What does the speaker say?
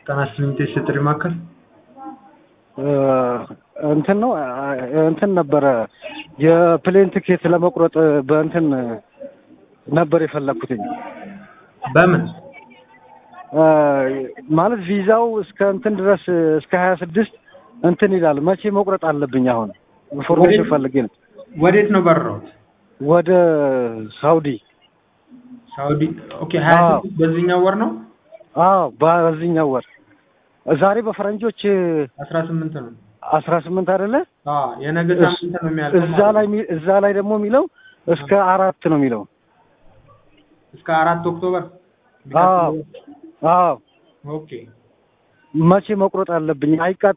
ጠናስልምቴ ስትሪ ማከል እንትን ነው እንትን ነበረ የፕሌን ቲኬት ለመቁረጥ በእንትን ነበር የፈለኩትኝ። በምን ማለት ቪዛው እስከ እንትን ድረስ እስከ 26 እንትን ይላል። መቼ መቁረጥ አለብኝ? አሁን ኢንፎርሜሽን ፈልጌ ነው። ወዴት ነው በረራው? ወደ ሳውዲ። ኦኬ 26 በዚህኛው ወር ነው? አዎ በዚህኛው ወር። ዛሬ በፈረንጆች 18 ነው። 18 አይደለ? የነገ ሳምንት ነው የሚያልቀው። እዛ ላይ ደግሞ የሚለው እስከ 4 ነው የሚለው። እስከ 4 ኦክቶበር። አዎ ኦኬ መቼ መቁረጥ አለብኝ?